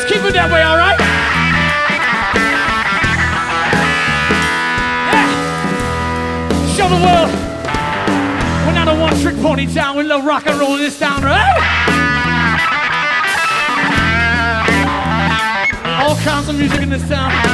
Let's keep it that way, all right? Yeah. Show the world we're not a one-trick pony town. We love rock and roll in this town, right? All kinds of music in this town.